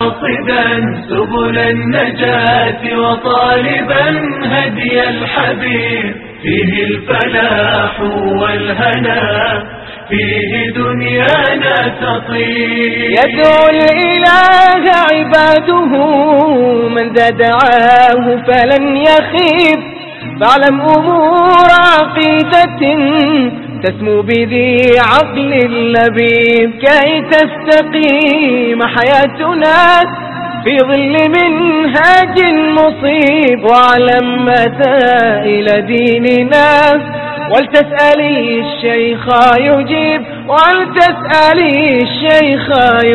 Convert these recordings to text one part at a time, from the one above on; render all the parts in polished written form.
قاصدا سبل النجاة وطالبا هدي الحبيب، فيه الفلاح والهنا، فيه دنيانا تطيب. يدعو الإله عباده من ذا دعاه فلن يخيب، فاعلم أمور عقيدة تسمو بذي عقل لبيب، كي تستقيم حياتنا في ظل منهاج مصيب. واعلم مسائل ديننا ولتسألي الشيخ يجيب، ولتسألي الشيخ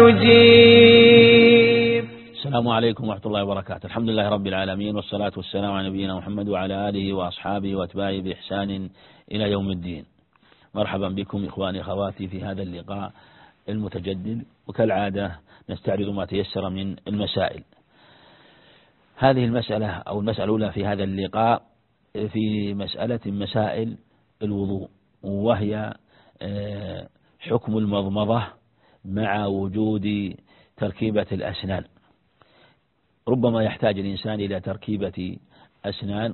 يجيب. السلام عليكم ورحمة الله وبركاته. الحمد لله رب العالمين، والصلاة والسلام على نبينا محمد وعلى آله وأصحابه وأتباعه بإحسان إلى يوم الدين. مرحبا بكم إخواني أخواتي في هذا اللقاء المتجدد، وكالعادة نستعرض ما تيسر من المسائل. هذه المسألة أو المسألة الأولى في هذا اللقاء في مسائل الوضوء، وهي حكم المضمضة مع وجود تركيبة الأسنان. ربما يحتاج الإنسان إلى تركيبة أسنان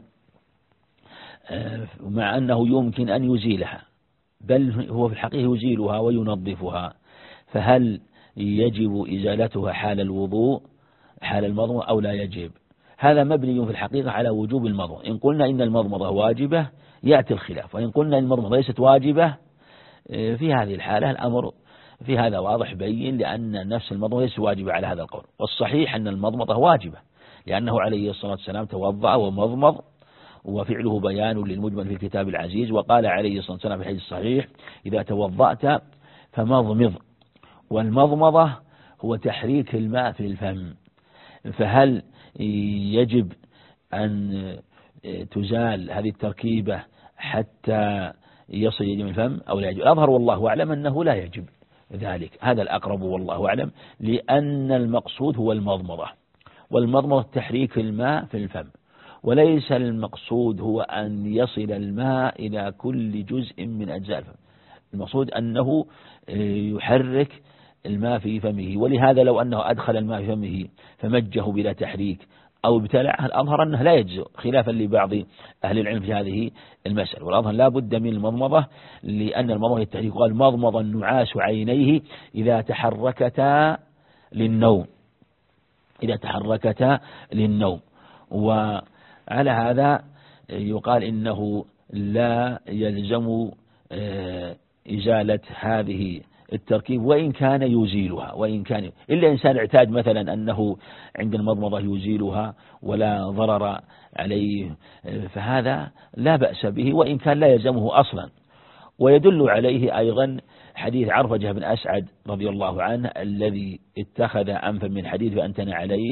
مع أنه يمكن أن يزيلها، بل هو في الحقيقة يزيلها وينظفها، فهل يجب إزالتها حال الوضوء حال المضمضة أو لا يجب؟ هذا مبني في الحقيقة على وجوب المضمضة. إن قلنا إن المضمضة واجبة يأتي الخلاف، وإن قلنا إن المضمضة ليست واجبة في هذه الحالة الأمر في هذا واضح بين، لأن نفس المضمضة ليست واجبة على هذا القول. والصحيح أن المضمضة واجبة، لأنه عليه الصلاة والسلام توضأ ومضمض، وفعله بيان للمجمل في الكتاب العزيز. وقال عليه الصلاة والسلام في الحديث الصحيح: إذا توضأت فمضمض. والمضمضة هو تحريك الماء في الفم، فهل يجب أن تزال هذه التركيبة حتى يصل إلى الفم أو لا يجب؟ الأظهر والله أعلم أنه لا يجب ذلك، هذا الأقرب والله أعلم، لأن المقصود هو المضمضة، والمضمضة تحريك الماء في الفم، وليس المقصود هو أن يصل الماء إلى كل جزء من أجزاء الفم. المقصود أنه يحرك الماء في فمه. ولهذا لو أنه أدخل الماء في فمه فمجه بلا تحريك أو ابتلعه، الأظهر أنه لا يجزئ، خلافا لبعض أهل العلم في هذه المسألة. والأظهر لا بد من المضمضة، لأن المضمضة التحريك. قال: مضمض النعاس عينيه إذا تحركتا للنوم، إذا تحركتا للنوم. وعلى هذا يقال إنه لا يلزم إزالة هذه التركيب، وإن كان يزيلها، وإن كان إلا إنسان اعتاد مثلا أنه عند المضمضة يزيلها ولا ضرر عليه، فهذا لا بأس به، وإن كان لا يلزمه أصلا. ويدل عليه أيضا حديث عرفجة بن أسعد رضي الله عنه الذي اتخذ أنفا من حديد فأنتن عليه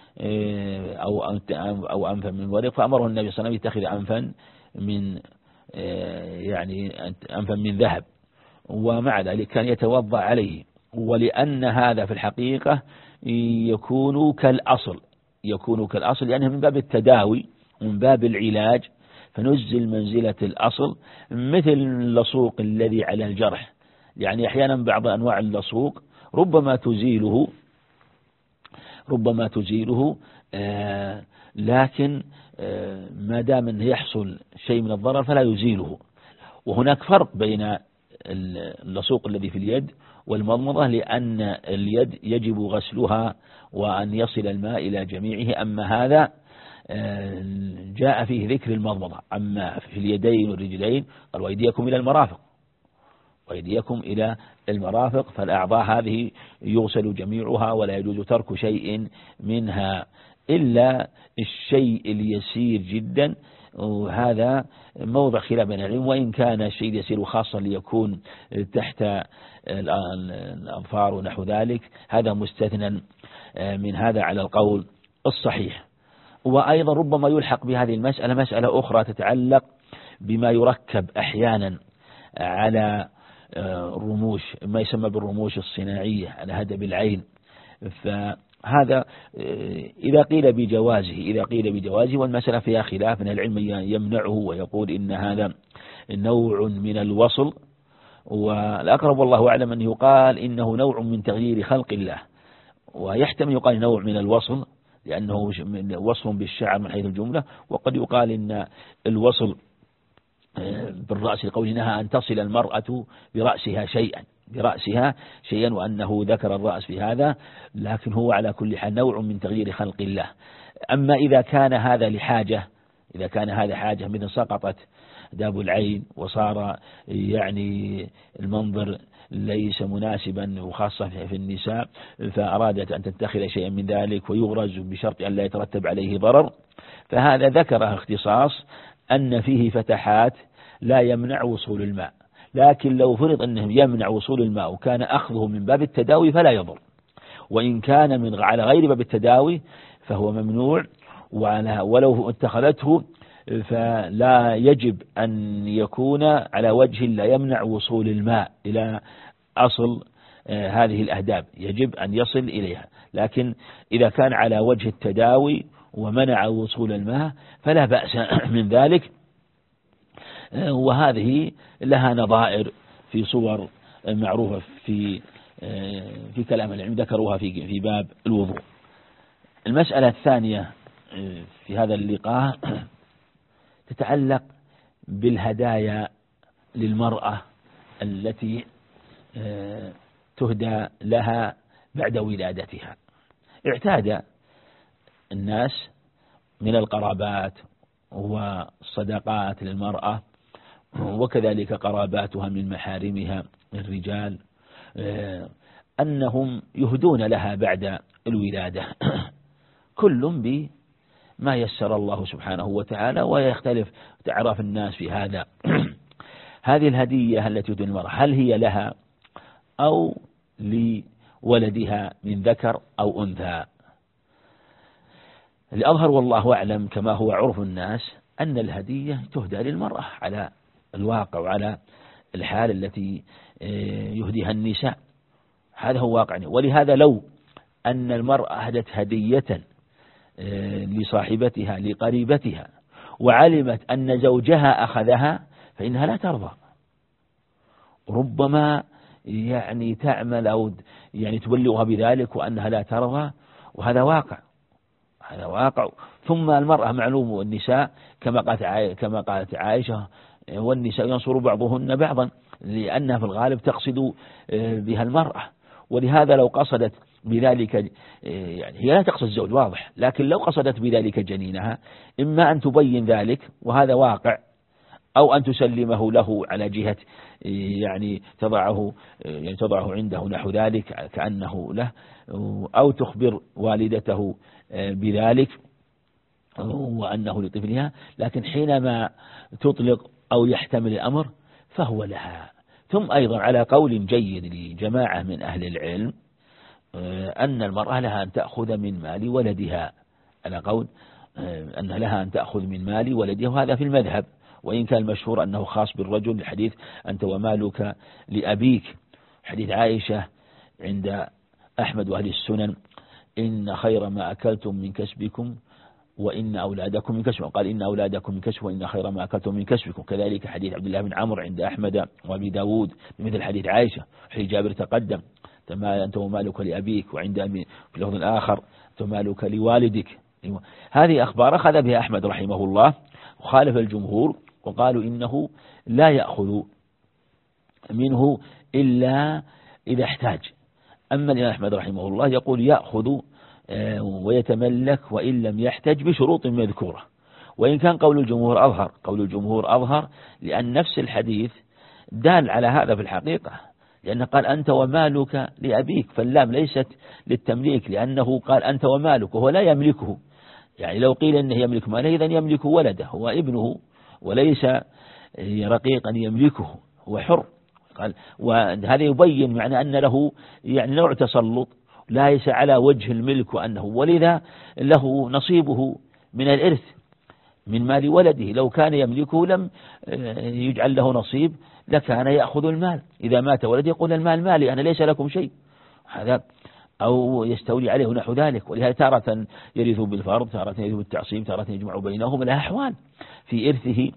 أو أنفا من ورق، فأمره النبي صلى الله عليه وسلم يتخذ أنفا من أنفا من ذهب، ومع ذلك كان يتوضأ عليه. ولأن هذا في الحقيقة يكون كالأصل، لأنه من باب التداوي ومن باب العلاج، فنزل منزلة الأصل، مثل اللصوق الذي على الجرح. يعني أحيانا بعض أنواع اللصوق ربما تزيله لكن ما دام أنه يحصل شيء من الضرر فلا يزيله. وهناك فرق بين اللصوق الذي في اليد والمضمضة، لأن اليد يجب غسلها وأن يصل الماء إلى جميعه، أما هذا جاء فيه ذكر المضمضة. أما في اليدين والرجلين قال: وأيديكم إلى المرافق، فالأعضاء هذه يغسل جميعها، ولا يجوز ترك شيء منها إلا الشيء اليسير جدا، وهذا موضع خلاف بين العلم. وإن كان الشيء يسير خاصا ليكون تحت الأظفار ونحو ذلك، هذا مستثنى من هذا على القول الصحيح. وأيضا ربما يلحق بهذه المسألة مسألة أخرى تتعلق بما يركب أحيانا على الرموش، ما يسمى بالرموش الصناعية على هدب العين. فهذا إذا قيل بجوازه، والمسألة فيها خلاف من العلم يمنعه ويقول إن هذا نوع من الوصل، والأقرب والله أعلم أن يقال إنه نوع من تغيير خلق الله، ويحتمل يقال نوع من الوصل لأنه وصل بالشعر من حيث الجملة، وقد يقال إن الوصل بالرأس لقولنا أن تصل المرأة برأسها شيئا وأنه ذكر الرأس في هذا، لكن هو على كل حال نوع من تغيير خلق الله. أما إذا كان هذا لحاجة، إذا كان هذا حاجة مثل سقطت داب العين وصار يعني المنظر ليس مناسبا وخاصة في النساء، فأرادت أن تتخذ شيئا من ذلك ويغرز بشرط أن لا يترتب عليه ضرر، فهذا ذكره اختصاص أن فيه فتحات لا يمنع وصول الماء، لكن لو فرض أنه يمنع وصول الماء وكان أخذه من باب التداوي فلا يضر، وإن كان على غير باب التداوي فهو ممنوع، ولو اتخذته فلا يجب أن يكون على وجه لا يمنع وصول الماء إلى أصل هذه الأهداب، يجب أن يصل إليها. لكن إذا كان على وجه التداوي ومنع وصول الماء فلا بأس من ذلك، وهذه لها نظائر في صور معروفة في كلام العلم ذكروها في باب الوضوء. المسألة الثانية في هذا اللقاء تتعلق بالهدايا للمرأة التي تهدى لها بعد ولادتها. اعتاد الناس من القرابات والصدقات للمرأة وكذلك قراباتها من محارمها الرجال أنهم يهدون لها بعد الولادة كل بما يسر الله سبحانه وتعالى، ويختلف تعرف الناس في هذا. هذه الهدية التي تهدى المرأة هل هي لها أو لولدها من ذكر أو أنثى؟ الأظهر والله أعلم كما هو عرف الناس أن الهدية تهدى للمرأة على الواقع وعلى الحال التي يهديها النساء، هذا هو واقعنا. ولهذا لو أن المرأة أهدت هدية لصاحبتها لقريبتها وعلمت أن زوجها أخذها فإنها لا ترضى، ربما يعني تعمل أو يعني تبلغها بذلك وأنها لا ترضى، وهذا واقع، هذا واقع. ثم المرأة معلوم، والنساء كما قالت عائشة والنساء ينصر بعضهن بعضا، لأنها في الغالب تقصد بها المرأة. ولهذا لو قصدت بذلك يعني هي لا تقصد الزوج واضح، لكن لو قصدت بذلك جنينها إما أن تبين ذلك وهذا واقع، أو أن تسلمه له على جهة يعني تضعه عنده نحو ذلك كأنه له، أو تخبر والدته بذلك وأنه لطفلها، لكن حينما تطلق أو يحتمل الأمر فهو لها. ثم أيضا على قول جيد لجماعة من أهل العلم أن المرأة لها أن تأخذ من مال ولدها، على قول أن لها أن تأخذ من مال ولدها، وهذا في المذهب، وإن كان المشهور أنه خاص بالرجل، الحديث أنت ومالك لأبيك، حديث عائشة عند أحمد وأهل السنن إن خير ما أكلتم من كسبكم وإن أولادكم من كسبكم، قال إن أولادكم من كسبكم وإن خير ما أكلتم من كسبكم. كذلك حديث عبد الله بن عمرو عند أحمد وأبي داود بمثل حديث عائشة. حديث جابر تقدم أنت ومالك لأبيك، وعند في لفظ آخر أنت ومالك لوالدك. هذه أخبار أخذ بها أحمد رحمه الله وخالف الجمهور وقالوا إنه لا يأخذ منه إلا إذا احتاج. أما الإمام أحمد رحمه الله يقول يأخذ ويتملك وإن لم يحتج بشروط مذكورة، وإن كان قول الجمهور أظهر، قول الجمهور أظهر لأن نفس الحديث دال على هذا في الحقيقة، لأنه قال أنت ومالك لأبيك، فاللام ليست للتمليك لأنه قال أنت ومالك وهو لا يملكه. يعني لو قيل أنه يملك ماله إذن يملك ولده، هو ابنه وليس رقيقا يملكه، هو حر. قال وهذا يبين معنى أن له يعني نوع تسلط ليس على وجه الملك، وأنه ولذا له نصيبه من الإرث من مال ولده. لو كان يملكه لم يجعل له نصيب لكان يأخذ المال، إذا مات ولد يقول المال مالي أنا ليس لكم شيء، هذا أو يستولي عليه نحو ذلك. ولهذا تارة يرث بالفرض، تارة يرث بالتعصيب، تارة يجمع بينهم، لها أحوال في إرثه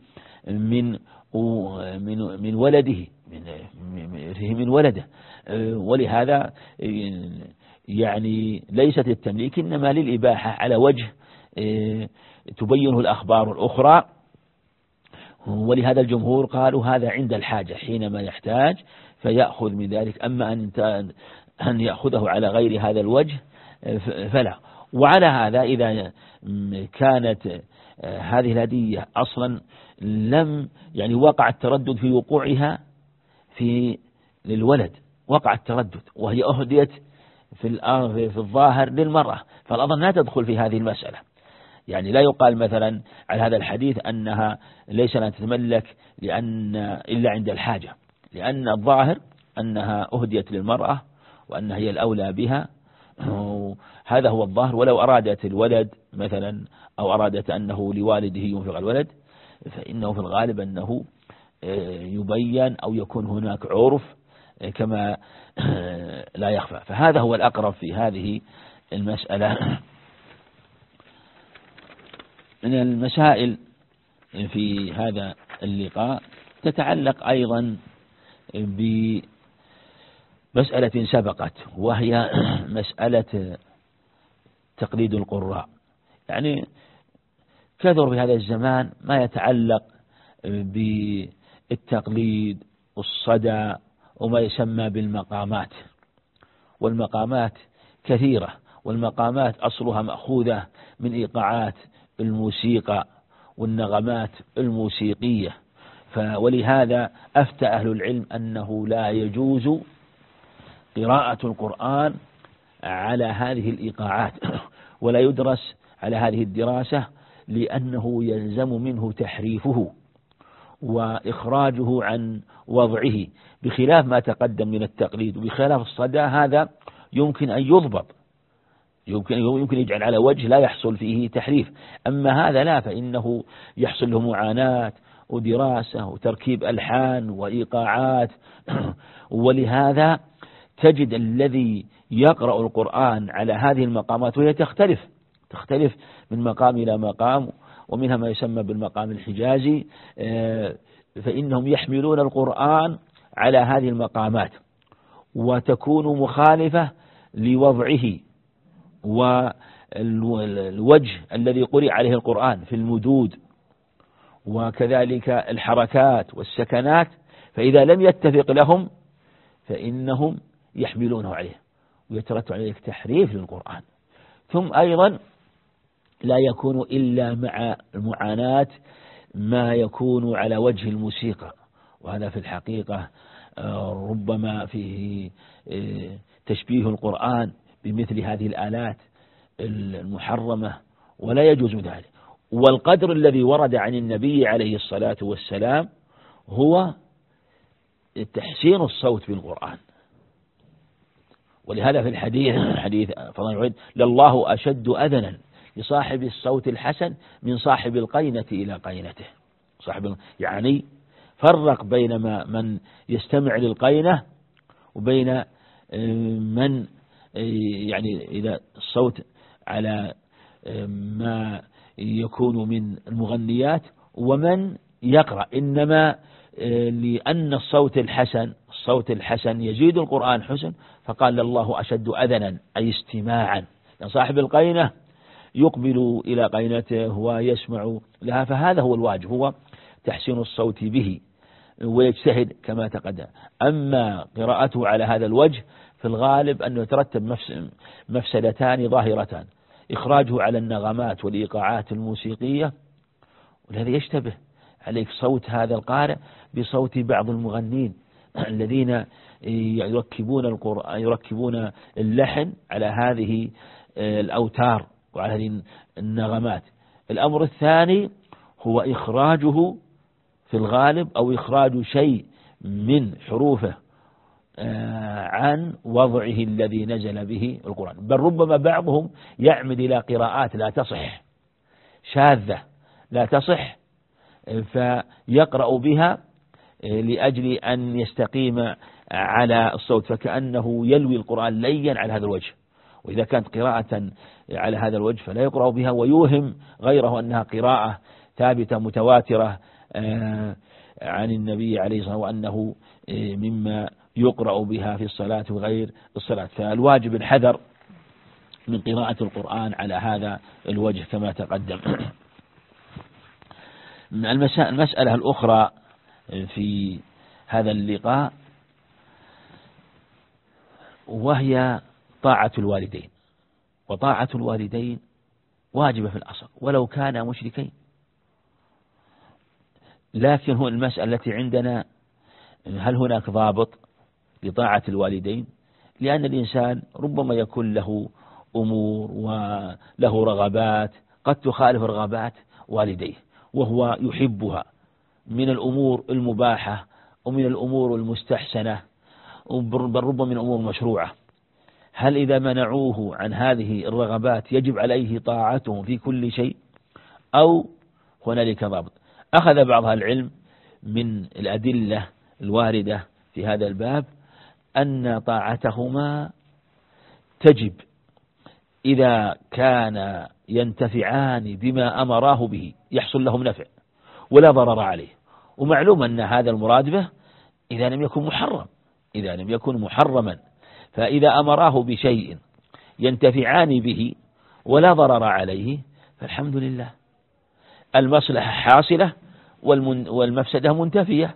من ولده، من ولده. ولهذا يعني ليست التمليك إنما للإباحة على وجه تبينه الأخبار الأخرى. ولهذا الجمهور قالوا هذا عند الحاجة حينما يحتاج فيأخذ من ذلك، أما أن يأخذه على غير هذا الوجه فلا. وعلى هذا إذا كانت هذه الهدية أصلا لم يعني وقع التردد في وقوعها في للولد، وقع التردد وهي أهديت في الظاهر للمرأة، فالأظن لا تدخل في هذه المسألة. يعني لا يقال مثلا على هذا الحديث أنها ليس لها تتملك إلا عند الحاجة، لأن الظاهر أنها أهديت للمرأة وأنها هي الأولى بها، هذا هو الظاهر. ولو أرادت الولد مثلا أو أرادت أنه لوالده ينفق الولد فإنه في الغالب أنه يبين أو يكون هناك عرف كما لا يخفى، فهذا هو الأقرب في هذه المسألة. من المسائل في هذا اللقاء تتعلق أيضا بمسألة سبقت، وهي مسألة تقليد القراء. يعني كثر في هذا الزمان ما يتعلق بالتقليد والصدى وما يسمى بالمقامات، والمقامات كثيرة، والمقامات أصلها مأخوذة من إيقاعات الموسيقى والنغمات الموسيقية. ولهذا أفتى أهل العلم أنه لا يجوز قراءة القرآن على هذه الإيقاعات ولا يدرس على هذه الدراسة، لأنه يلزم منه تحريفه وإخراجه عن وضعه، بخلاف ما تقدم من التقليد وبخلاف الصدى. هذا يمكن أن يضبط، يمكن يجعل على وجه لا يحصل فيه تحريف. أما هذا لا، فإنه يحصل له معاناة ودراسة وتركيب ألحان وإيقاعات. ولهذا تجد الذي يقرأ القرآن على هذه المقامات وهي تختلف من مقام إلى مقام، ومنها ما يسمى بالمقام الحجازي، فإنهم يحملون القرآن على هذه المقامات وتكون مخالفة لوضعه والوجه الذي قرئ عليه القرآن في المدود وكذلك الحركات والسكنات، فإذا لم يتفق لهم فإنهم يحملونه عليه ويترتب عليه تحريف للقرآن. ثم أيضا لا يكون إلا مع المعاناة ما يكون على وجه الموسيقى، وهذا في الحقيقة ربما فيه تشبيه القرآن بمثل هذه الآلات المحرمة، ولا يجوز ذلك. والقدر الذي ورد عن النبي عليه الصلاة والسلام هو تحسين الصوت بالقرآن. ولهذا في حديث فضل العيد لله أشد أذنا لصاحب الصوت الحسن من صاحب القينة إلى قينته. يعني فرق بين من يستمع للقينة وبين من يعني إذا الصوت على ما يكون من المغنيات ومن يقرأ، إنما لأن الصوت الحسن يزيد القرآن حسن، فقال الله أشد أذنا أي استماعا، يعني صاحب القينة يقبل إلى قينته ويسمع لها، فهذا هو الواجب، هو تحسين الصوت به ويجتهد كما تقدم. أما قراءته على هذا الوجه في الغالب أنه يترتب مفسدتان ظاهرتان: إخراجه على النغمات والإيقاعات الموسيقية، ولهذا يشتبه عليك صوت هذا القارئ بصوت بعض المغنين الذين يركبون اللحن على هذه الأوتار وعلى هذه النغمات. الأمر الثاني هو إخراجه في الغالب أو إخراج شيء من حروفه عن وضعه الذي نزل به القرآن، بل ربما بعضهم يعمد إلى قراءات لا تصح، شاذة لا تصح، فيقرأ بها لأجل أن يستقيم على الصوت، فكأنه يلوي القرآن ليا على هذا الوجه. وإذا كانت قراءة على هذا الوجه فلا يقرأ بها، ويوهم غيره أنها قراءة ثابتة متواترة عن النبي عليه الصلاة والسلام، وأنه مما يقرأ بها في الصلاة وغير الصلاة. فالواجب الحذر من قراءة القرآن على هذا الوجه كما تقدم. المسألة الأخرى في هذا اللقاء وهي طاعة الوالدين، وطاعة الوالدين واجبة في الأصل ولو كانا مشركين، لكن هو المسألة التي عندنا هل هناك ضابط لطاعة الوالدين؟ لأن الإنسان ربما يكون له أمور وله رغبات قد تخالف رغبات والديه وهو يحبها من الأمور المباحة ومن الأمور المستحسنة بل ربما من الأمور المشروعة. هل إذا منعوه عن هذه الرغبات يجب عليه طاعتهم في كل شيء أو هنالك ضابط؟ أخذ بعض العلم من الأدلة الواردة في هذا الباب أن طاعتهما تجب إذا كان ينتفعان بما أمراه به يحصل لهم نفع ولا ضرر عليه، ومعلوم أن هذا المراد به إذا لم يكن محرم، إذا لم يكن محرما، فإذا أمراه بشيء ينتفعان به ولا ضرر عليه فالحمد لله، المصلحة حاصلة والمفسدة منتفية،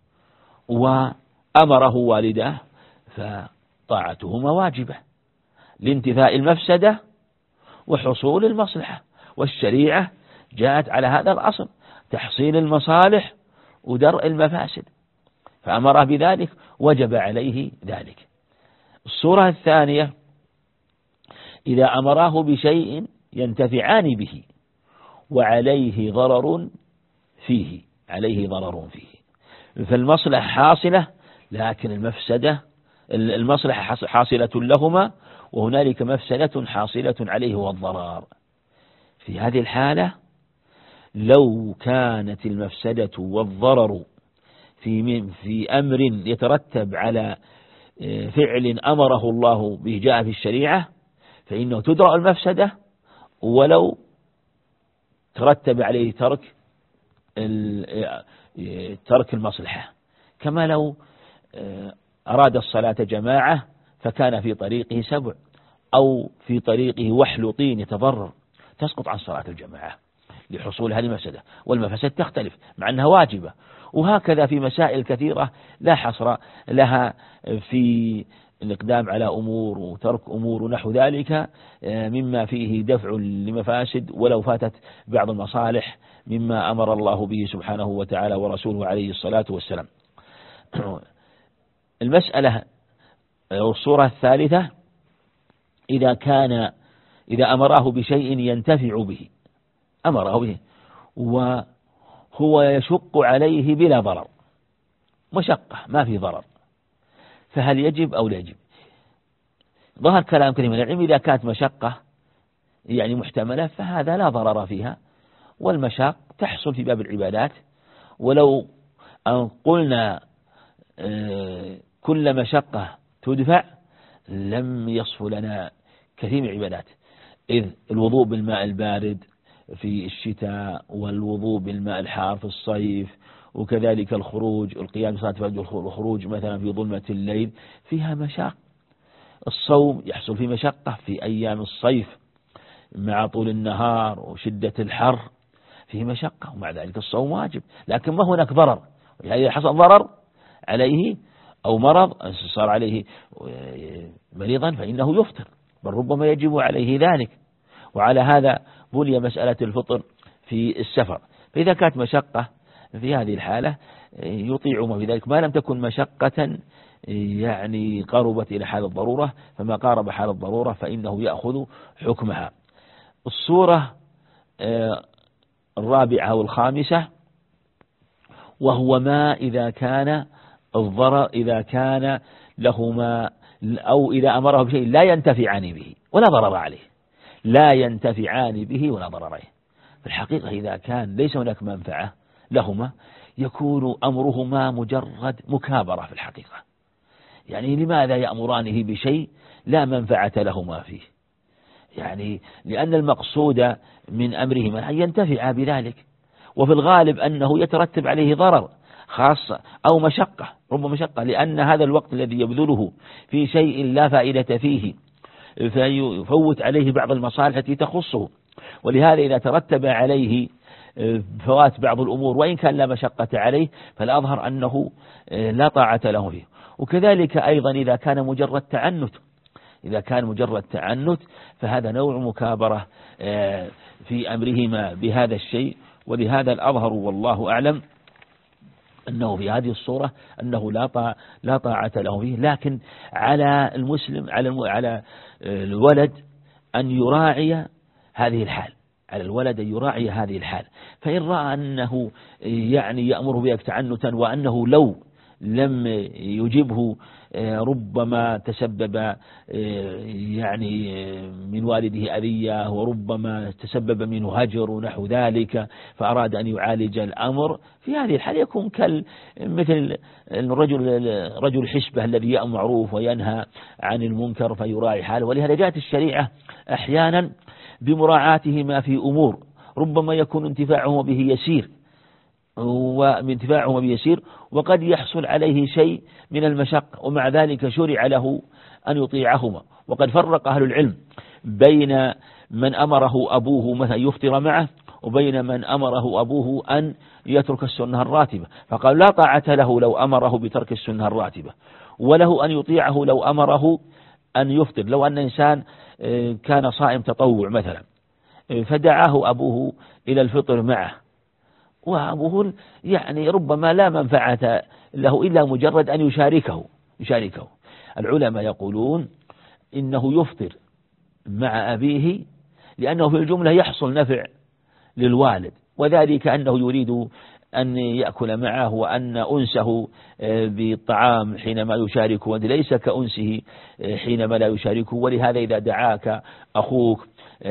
وأمره والداه فطاعتهما واجبة لانتفاء المفسدة وحصول المصلحة، والشريعة جاءت على هذا الأصل تحصيل المصالح ودرء المفاسد، فأمره بذلك وجب عليه ذلك. الصورة الثانية إذا أمراه بشيء ينتفعان به وعليه ضرر فيه، عليه ضرر فيه، فالمصلحة حاصلة لكن المصلحة حاصلة لهما وهنالك مفسدة حاصلة عليه والضرر. في هذه الحالة لو كانت المفسدة والضرر في أمر يترتب على فعل أمره الله به جاء في الشريعة فإنه تدرأ المفسدة ولو ترتب عليه ترك المصلحة، كما لو أراد الصلاة جماعة فكان في طريقه سبع أو في طريقه وحل طين يتضرر، تسقط عن صلاة الجماعة لحصول هذه المفسدة، والمفاسد تختلف مع أنها واجبة. وهكذا في مسائل كثيرة لا حصر لها في الإقدام على أمور وترك أمور ونحو ذلك مما فيه دفع لمفاسد ولو فاتت بعض المصالح مما أمر الله به سبحانه وتعالى ورسوله عليه الصلاة والسلام. المسألة أو الصورة الثالثة إذا أمره بشيء ينتفع به، أمره به وهو يشق عليه بلا ضرر، مشقة ما في ضرر، فهل يجب أو لا يجب؟ ظهر كلام كثير من العلم إذا كانت مشقة يعني محتملة فهذا لا ضرر فيها، والمشاق تحصل في باب العبادات، ولو أن قلنا كل مشقة تدفع لم يصف لنا كثير من العبادات، إذ الوضوء بالماء البارد في الشتاء والوضوء بالماء الحار في الصيف، وكذلك الخروج القيام بصلاة الفجر والخروج مثلا في ظلمة الليل فيها مشاق. الصوم يحصل فيه مشقة في أيام الصيف مع طول النهار وشدة الحر فيه مشقة، ومع ذلك الصوم واجب، لكن ما هناك ضرر، إذا حصل ضرر عليه أو مرض صار عليه مريضا فإنه يفطر، بل ربما يجب عليه ذلك. وعلى هذا بني مسألة الفطر في السفر، فإذا كانت مشقة في هذه الحالة يطيع ما في ذلك، ما لم تكن مشقة يعني قربت إلى حال الضرورة، فما قارب حال الضرورة فإنه يأخذ حكمها. الصورة الرابعة والخامسة وهو ما إذا كان الضرر إذا كان لهما أو إذا أمره بشيء لا ينتفعان به ولا ضرر عليه، لا ينتفعان به ولا ضرر عليه. في الحقيقة إذا كان ليس هناك منفعة لهما يكون أمرهما مجرد مكابرة في الحقيقة، يعني لماذا يأمرانه بشيء لا منفعة لهما فيه؟ يعني لأن المقصود من أمرهما أن ينتفعا بذلك، وفي الغالب أنه يترتب عليه ضرر خاصة أو مشقة، ربما مشقة، لأن هذا الوقت الذي يبذله في شيء لا فائدة فيه فيفوت عليه بعض المصالح التي تخصه. ولهذا إذا ترتب عليه فوات بعض الأمور وإن كان لا مشقة عليه فالأظهر أنه لا طاعة له فيه. وكذلك أيضا إذا كان مجرد تعنت فهذا نوع مكابرة في أمرهما بهذا الشيء. ولهذا الأظهر والله أعلم أنه في هذه الصورة أنه لا طاعة له فيه. لكن على المسلم على الولد أن يراعي هذه الحال، فإن رأى أنه يعني يأمر بها تعنتا وأنه لو لم يجبه ربما تسبب يعني من والده أذية، وربما تسبب منه هجر ونحو ذلك، فأراد أن يعالج الأمر، في هذه الحال يكون مثل رجل الحسبة الذي يأمر معروف وينهى عن المنكر فيراعي حاله. ولهذا جاءت الشريعة أحيانا بمراعاته ما في أمور ربما يكون انتفاعه به يسير وقد يحصل عليه شيء من المشقة، ومع ذلك شرع له أن يطيعهما. وقد فرق أهل العلم بين من أمره أبوه مثلا يفطر معه وبين من أمره أبوه أن يترك السنة الراتبة، فقال لا طاعة له لو أمره بترك السنة الراتبة، وله أن يطيعه لو أمره أن يفطر. لو أن إنسان كان صائم تطوع مثلا فدعاه أبوه إلى الفطر معه، وأبوه يعني ربما لا منفعة له إلا مجرد أن يشاركه. العلماء يقولون إنه يفطر مع أبيه لأنه في الجملة يحصل نفع للوالد، وذلك أنه يريد أن يأكل معه وأن أنسه بالطعام حينما يشاركه وليس كأنسه حينما لا يشاركه. ولهذا إذا دعاك أخوك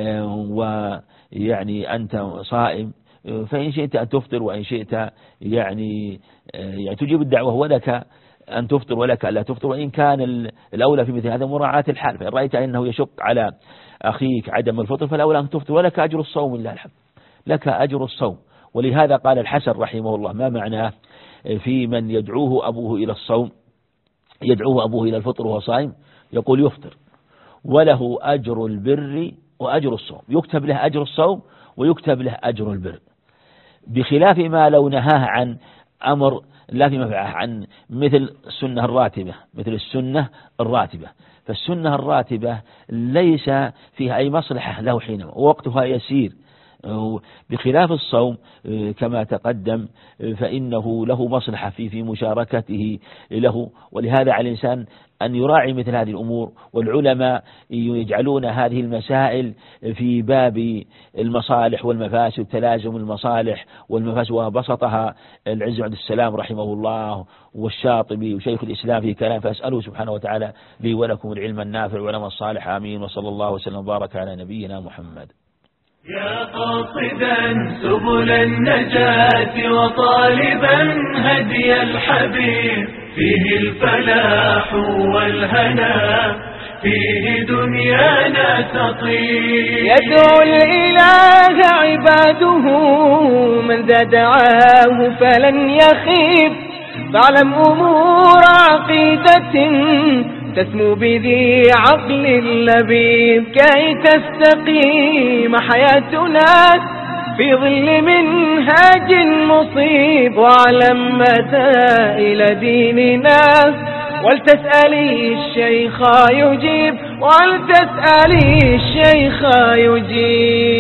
ويعني أنت صائم فإن شئت أن تفطر وإن شئت يعني تجيب الدعوة، ولك أن تفطر ولك ألا تفطر، وإن كان الأولى في مثل هذا مراعاة الحال. فإن رأيت أنه يشق على أخيك عدم الفطر فالأولى أن تفطر ولك أجر الصوم، لله الحمد لك أجر الصوم. ولهذا قال الحسن رحمه الله ما معناه في من يدعوه أبوه إلى الصوم، يدعوه أبوه إلى الفطر وهو صائم، يقول يفطر وله أجر البر وأجر الصوم، يكتب له أجر الصوم ويكتب له أجر البر، بخلاف ما لو نهاه عن أمر لا في منفعه، عن مثل السنة الراتبة. فالسنة الراتبة ليس فيها أي مصلحة له حينما ووقتها يسير، بخلاف الصوم كما تقدم فإنه له مصلحة في مشاركته له. ولهذا على الإنسان أن يراعي مثل هذه الأمور. والعلماء يجعلون هذه المسائل في باب المصالح والمفاسد، تلازم المصالح والمفاسد، وبسطها العز عبد السلام رحمه الله والشاطبي وشيخ الإسلام في كلام. فأسأله سبحانه وتعالى لي ولكم العلم النافع والعمل الصالح، آمين. وصلى الله وسلم وبارك على نبينا محمد. يا قاصدا سبل النجاة وطالبا هدي الحبيب، فيه الفلاح والهنا، فيه دنيانا تطيب. يدعو الإله عباده من ذا دعاه فلن يخيب، فاعلم أمور عقيدة تسمو بذي عقل لبيب، كي تستقيم حياتنا في ظل منهاج مصيب. واعلم مسائل ديننا ولتسألي الشيخ يجيب، ولتسألي الشيخ يجيب.